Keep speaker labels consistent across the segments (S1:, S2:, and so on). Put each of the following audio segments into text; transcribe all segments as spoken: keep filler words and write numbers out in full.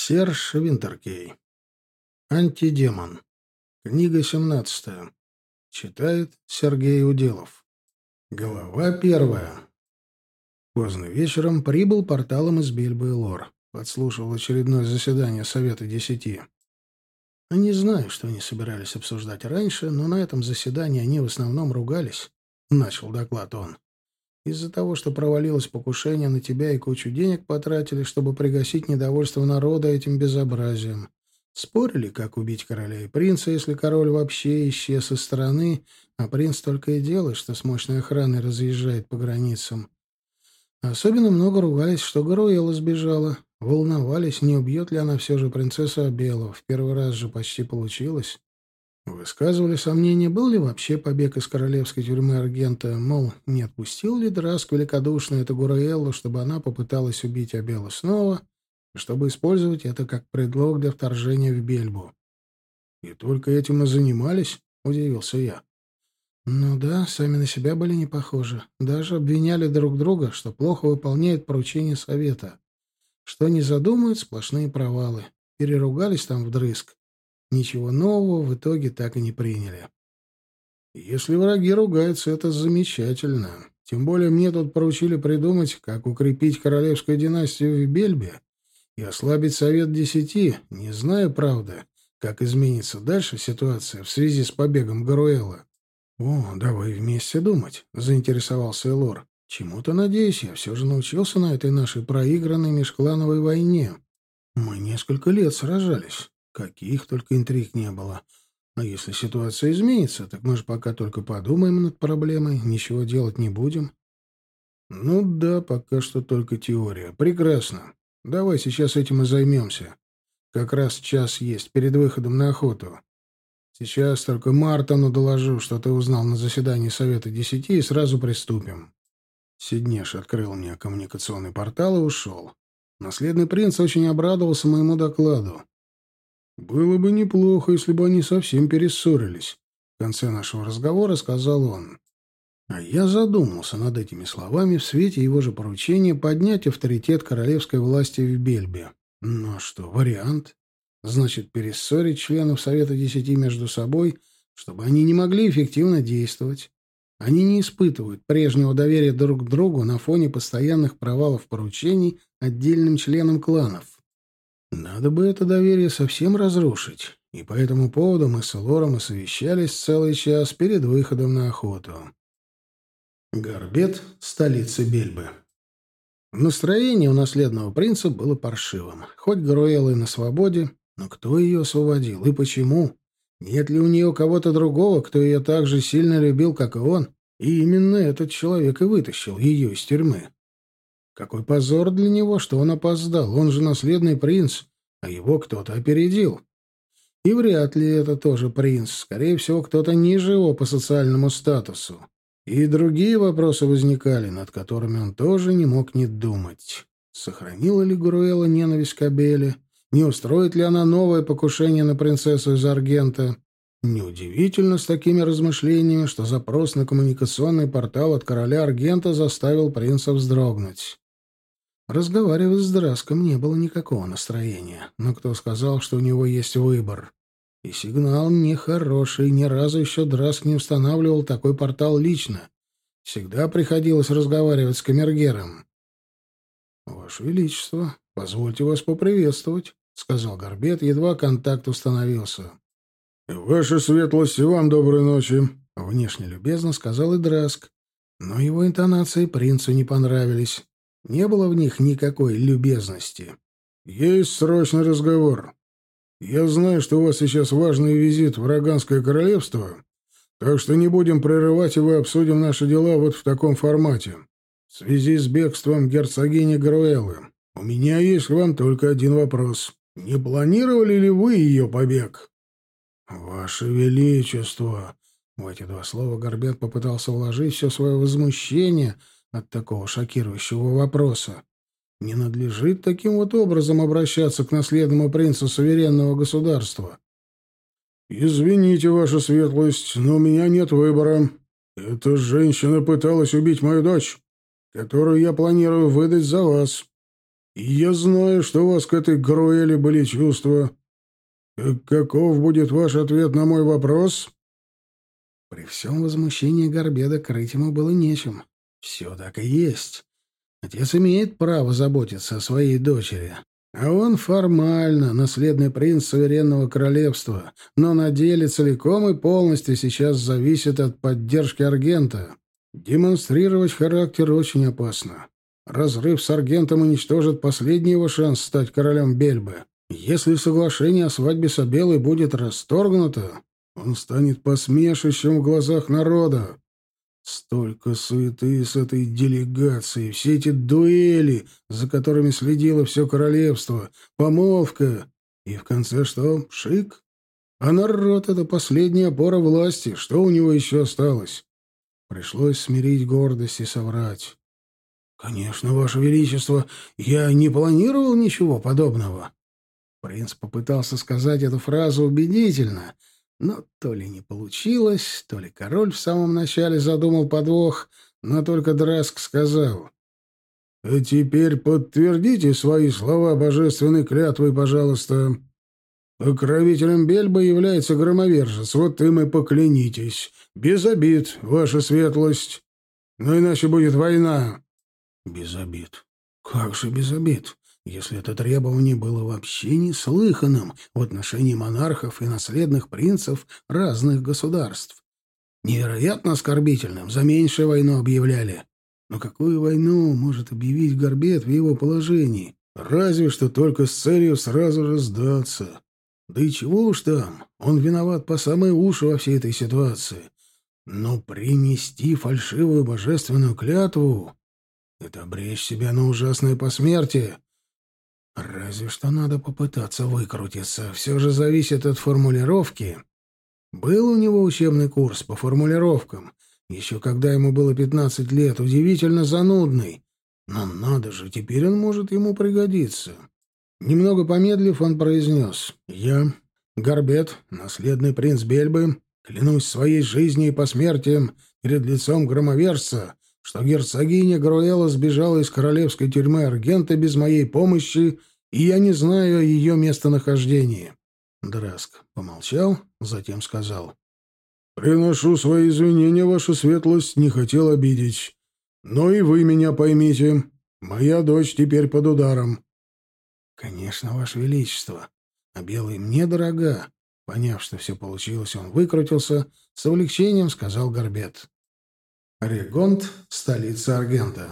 S1: Серж Винтеркей. Антидемон. Книга семнадцатая. Читает Сергей Уделов. Глава первая. Поздно вечером прибыл порталом из Бельбы-Лор. Подслушивал очередное заседание Совета Десяти. Не знаю, что они собирались обсуждать раньше, но на этом заседании они в основном ругались. Начал доклад он. Из-за того, что провалилось покушение на тебя и кучу денег потратили, чтобы пригасить недовольство народа этим безобразием. Спорили, как убить короля и принца, если король вообще исчез из страны, а принц только и делает, что с мощной охраной разъезжает по границам. Особенно много ругались, что Гаруэла сбежала. Волновались, не убьет ли она все же принцессу Абелу. В первый раз же почти получилось. Высказывали сомнения, был ли вообще побег из королевской тюрьмы Аргента, мол, не отпустил ли Драск великодушно эту Гуруэллу, чтобы она попыталась убить Абелу снова, чтобы использовать это как предлог для вторжения в Бельбу. «И только этим и занимались?» — удивился я. «Ну да, сами на себя были не похожи. Даже обвиняли друг друга, что плохо выполняют поручения совета. Что не задумают, сплошные провалы. Переругались там вдрызг. Ничего нового в итоге так и не приняли. Если враги ругаются, это замечательно. Тем более мне тут поручили придумать, как укрепить королевскую династию в Бельбе и ослабить Совет Десяти. Не знаю, правда, как изменится дальше ситуация в связи с побегом Гаруэла. «О, давай вместе думать», — заинтересовался Элор. «Чему-то, надеюсь, я все же научился на этой нашей проигранной межклановой войне. Мы несколько лет сражались. Каких только интриг не было. А если ситуация изменится, так мы же пока только подумаем над проблемой, ничего делать не будем». «Ну да, пока что только теория. Прекрасно. Давай сейчас этим и займемся. Как раз час есть перед выходом на охоту. Сейчас только Мартону доложу, что ты узнал на заседании Совета Десяти, и сразу приступим». Сиднеш открыл мне коммуникационный портал и ушел. Наследный принц очень обрадовался моему докладу. «Было бы неплохо, если бы они совсем перессорились», — в конце нашего разговора сказал он. А я задумался над этими словами в свете его же поручения поднять авторитет королевской власти в Бельбе. Ну а что, вариант? Значит, перессорить членов Совета Десяти между собой, чтобы они не могли эффективно действовать. Они не испытывают прежнего доверия друг к другу на фоне постоянных провалов поручений отдельным членам кланов. Надо бы это доверие совсем разрушить, и по этому поводу мы с Элором и совещались целый час перед выходом на охоту. Горбет, столица Бельбы. Настроение у наследного принца было паршивым. Хоть Гаруэла и на свободе, но кто ее освободил и почему? Нет ли у нее кого-то другого, кто ее так же сильно любил, как и он? И именно этот человек и вытащил ее из тюрьмы. Какой позор для него, что он опоздал. Он же наследный принц, а его кто-то опередил. И вряд ли это тоже принц. Скорее всего, кто-то ниже его по социальному статусу. И другие вопросы возникали, над которыми он тоже не мог не думать. Сохранила ли Гаруэла ненависть к Абеле? Не устроит ли она новое покушение на принцессу из Аргента? Неудивительно с такими размышлениями, что запрос на коммуникационный портал от короля Аргента заставил принца вздрогнуть. Разговаривать с Драском не было никакого настроения, но кто сказал, что у него есть выбор? И сигнал нехороший, ни разу еще Драск не устанавливал такой портал лично. Всегда приходилось разговаривать с камергером. «Ваше Величество, позвольте вас поприветствовать», — сказал Горбет, едва контакт установился. «Ваша светлость, и вам доброй ночи», — внешне любезно сказал и Драск. Но его интонации принцу не понравились. Не было в них никакой любезности. «Есть срочный разговор. Я знаю, что у вас сейчас важный визит в Роганское королевство, так что не будем прерывать его и обсудим наши дела вот в таком формате. В связи с бегством герцогини Гаруэллы у меня есть к вам только один вопрос. Не планировали ли вы ее побег?» «Ваше Величество!» В эти два слова Горбет попытался вложить все свое возмущение от такого шокирующего вопроса. Не надлежит таким вот образом обращаться к наследному принцу суверенного государства. «Извините, ваша светлость, но у меня нет выбора. Эта женщина пыталась убить мою дочь, которую я планирую выдать за вас. И я знаю, что у вас к этой Груэле были чувства. Как каков будет ваш ответ на мой вопрос?» При всем возмущении Горбеда крыть ему было нечем. Все так и есть. Отец имеет право заботиться о своей дочери. А он формально наследный принц суверенного королевства, но на деле целиком и полностью сейчас зависит от поддержки Аргента. Демонстрировать характер очень опасно. Разрыв с Аргентом уничтожит последний его шанс стать королем Бельбы. Если соглашение о свадьбе с Абелой будет расторгнуто, он станет посмешищем в глазах народа. Столько суеты с этой делегацией, все эти дуэли, за которыми следило все королевство, помолвка. И в конце что? Пшик? А народ — это последняя опора власти. Что у него еще осталось? Пришлось смирить гордость и соврать. «Конечно, Ваше Величество, я не планировал ничего подобного». Принц попытался сказать эту фразу убедительно, но то ли не получилось, то ли король в самом начале задумал подвох, но только Драск сказал: «А теперь подтвердите свои слова божественной клятвой, пожалуйста. Покровителем Бельбы является громовержец, вот им и поклянитесь. Без обид, ваша светлость. Но иначе будет война». «Без обид? Как же без обид? Если это требование было вообще неслыханным в отношении монархов и наследных принцев разных государств. Невероятно оскорбительным, за меньшую войну объявляли. Но какую войну может объявить Горбет в его положении? Разве что только с целью сразу же сдаться. Да и чего уж там, он виноват по самые уши во всей этой ситуации. Но принести фальшивую божественную клятву — это обречь себя на ужасное посмертие. Разве что надо попытаться выкрутиться. Все же зависит от формулировки. Был у него учебный курс по формулировкам, еще когда ему было пятнадцать лет, удивительно занудный. Но надо же, теперь он может ему пригодиться. Немного помедлив, он произнес: «Я, Горбет, наследный принц Бельбы, клянусь своей жизнью и посмертием перед лицом громовержца, что герцогиня Груэла сбежала из королевской тюрьмы Аргента без моей помощи, и я не знаю о ее местонахождении». Драск помолчал, затем сказал: «Приношу свои извинения, ваша светлость, не хотел обидеть. Но и вы меня поймите, моя дочь теперь под ударом». «Конечно, ваше величество, а Белая мне дорога». Поняв, что все получилось, он выкрутился, с облегчением сказал Горбет: «Регонт — столица Аргента».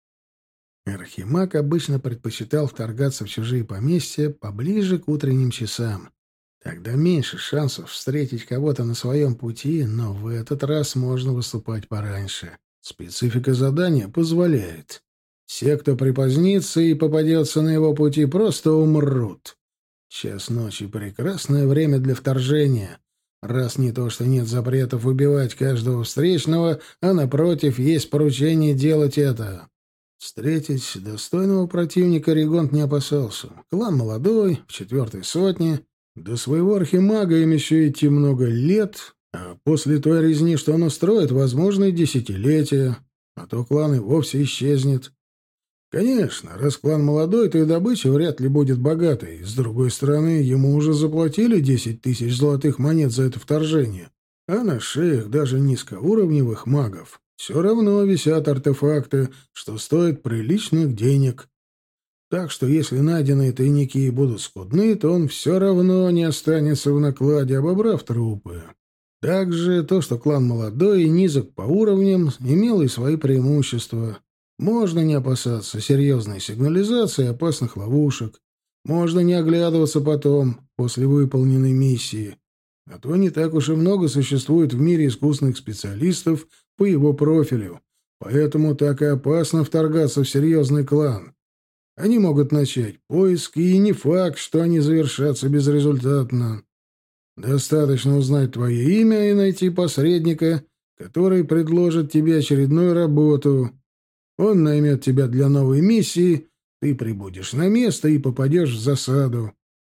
S1: Архимаг обычно предпочитал вторгаться в чужие поместья поближе к утренним часам. Тогда меньше шансов встретить кого-то на своем пути, но в этот раз можно выступать пораньше. Специфика задания позволяет. Все, кто припозднится и попадется на его пути, просто умрут. Час ночи — прекрасное время для вторжения. Раз не то, что нет запретов убивать каждого встречного, а, напротив, есть поручение делать это. Встретить достойного противника Регонт не опасался. Клан молодой, в четвертой сотне. До своего архимага им еще идти много лет, а после той резни, что он устроит, возможно, и десятилетия, а то клан и вовсе исчезнет. Конечно, раз клан молодой, то и добыча вряд ли будет богатой. С другой стороны, ему уже заплатили десять тысяч золотых монет за это вторжение, а на шеях даже низкоуровневых магов все равно висят артефакты, что стоят приличных денег. Так что если найденные тайники будут скудны, то он все равно не останется в накладе, обобрав трупы. Также то, что клан молодой и низок по уровням, имело и свои преимущества. Можно не опасаться серьезной сигнализации и опасных ловушек. Можно не оглядываться потом, после выполненной миссии. А то не так уж и много существует в мире искусных специалистов по его профилю. Поэтому так и опасно вторгаться в серьезный клан. Они могут начать поиски, и не факт, что они завершатся безрезультатно. Достаточно узнать твое имя и найти посредника, который предложит тебе очередную работу. Он наймет тебя для новой миссии, ты прибудешь на место и попадешь в засаду.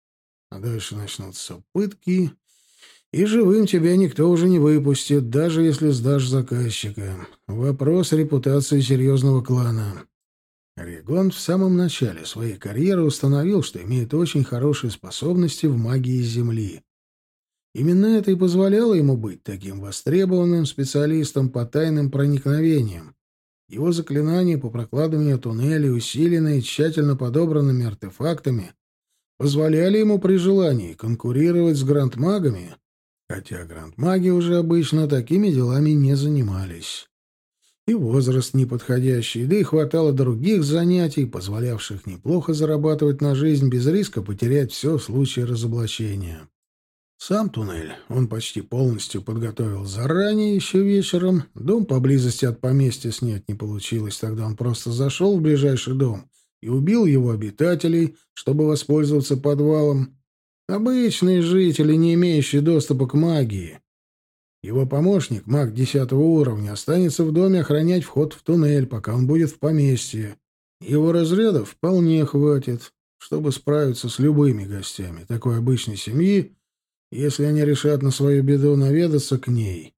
S1: А дальше начнутся пытки, и живым тебя никто уже не выпустит, даже если сдашь заказчика. Вопрос репутации серьезного клана. Регон в самом начале своей карьеры установил, что имеет очень хорошие способности в магии Земли. Именно это и позволяло ему быть таким востребованным специалистом по тайным проникновениям. Его заклинания по прокладыванию туннелей, усиленные тщательно подобранными артефактами, позволяли ему при желании конкурировать с грандмагами, хотя грандмаги уже обычно такими делами не занимались. И возраст неподходящий, да и хватало других занятий, позволявших неплохо зарабатывать на жизнь без риска потерять все в случае разоблачения. Сам туннель он почти полностью подготовил заранее, еще вечером. Дом поблизости от поместья снять не получилось, тогда он просто зашел в ближайший дом и убил его обитателей, чтобы воспользоваться подвалом. Обычные жители, не имеющие доступа к магии. Его помощник, маг десятого уровня, останется в доме охранять вход в туннель, пока он будет в поместье. Его разрядов вполне хватит, чтобы справиться с любыми гостями такой обычной семьи, если они решат на свою беду наведаться к ней.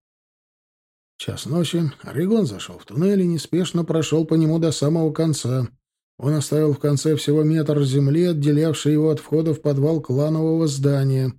S1: В час ночи Орегон зашел в туннель и неспешно прошел по нему до самого конца. Он оставил в конце всего метр земли, отделявший его от входа в подвал кланового здания.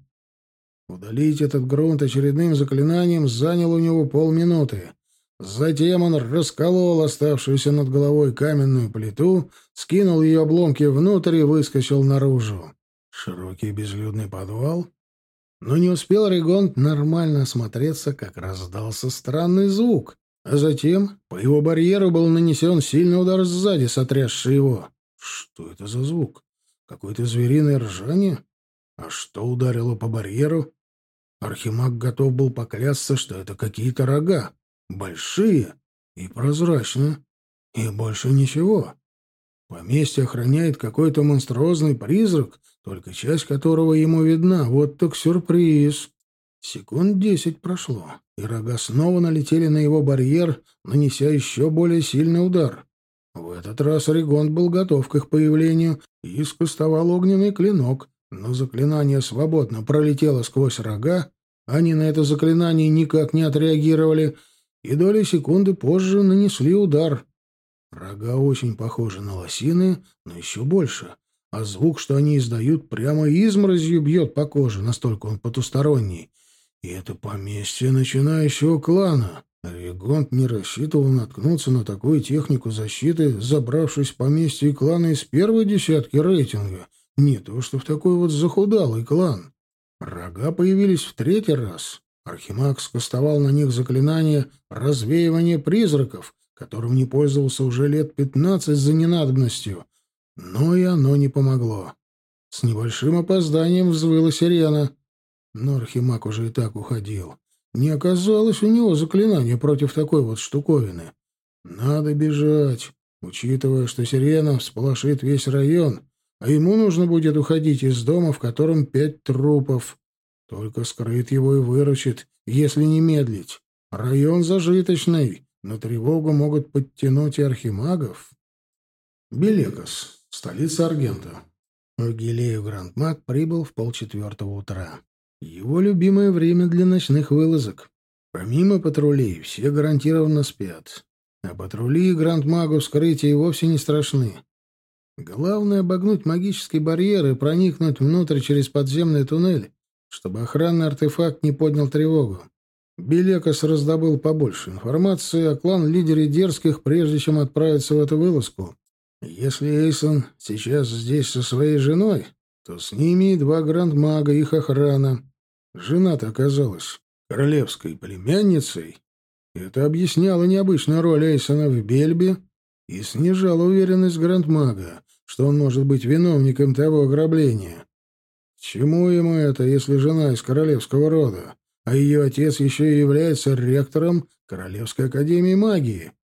S1: Удалить этот грунт очередным заклинанием заняло у него полминуты. Затем он расколол оставшуюся над головой каменную плиту, скинул ее обломки внутрь и выскочил наружу. Широкий безлюдный подвал. Но не успел Орегон нормально осмотреться, как раздался странный звук, а затем по его барьеру был нанесен сильный удар сзади, сотрясший его. Что это за звук? Какое-то звериное ржание? А что ударило по барьеру? Архимаг готов был поклясться, что это какие-то рога, большие и прозрачные, и больше ничего. Поместье охраняет какой-то монструозный призрак, только часть которого ему видна. Вот так сюрприз. Секунд десять прошло, и рога снова налетели на его барьер, нанеся еще более сильный удар. В этот раз Орегон был готов к их появлению и скостовал огненный клинок, но заклинание свободно пролетело сквозь рога, они на это заклинание никак не отреагировали, и доли секунды позже нанесли удар. Рога очень похожи на лосиные, но еще больше, а звук, что они издают, прямо изморозью бьет по коже, настолько он потусторонний. И это поместье начинающего клана. Регонт не рассчитывал наткнуться на такую технику защиты, забравшись в поместье клана из первой десятки рейтинга. Не то что в такой вот захудалый клан. Рога появились в третий раз. Архимаг скостовал на них заклинание развеивания призраков, которым не пользовался уже лет пятнадцать за ненадобностью. Но и оно не помогло. С небольшим опозданием взвыла сирена. Но Архимаг уже и так уходил. Не оказалось у него заклинания против такой вот штуковины. Надо бежать, учитывая, что сирена всполошит весь район, а ему нужно будет уходить из дома, в котором пять трупов. Только скрыт его и выручит, если не медлить. Район зажиточный. На тревогу могут подтянуть и архимагов. Белекос, столица Аргента. В Гилею Грандмаг прибыл в полчетвертого утра. Его любимое время для ночных вылазок. Помимо патрулей, все гарантированно спят. А патрули и Грандмагу вскрытия и вовсе не страшны. Главное — обогнуть магический барьер и проникнуть внутрь через подземный туннель, чтобы охранный артефакт не поднял тревогу. Белекос раздобыл побольше информации о клан-лидере Дерзких, прежде чем отправиться в эту вылазку. Если Эйсон сейчас здесь со своей женой, то с ними и два грандмага, их охрана. Жена-то оказалась королевской племянницей. Это объясняло необычную роль Эйсона в Бельбе и снижало уверенность грандмага, что он может быть виновником того ограбления. К чему ему это, если жена из королевского рода, а ее отец еще и является ректором Королевской академии магии?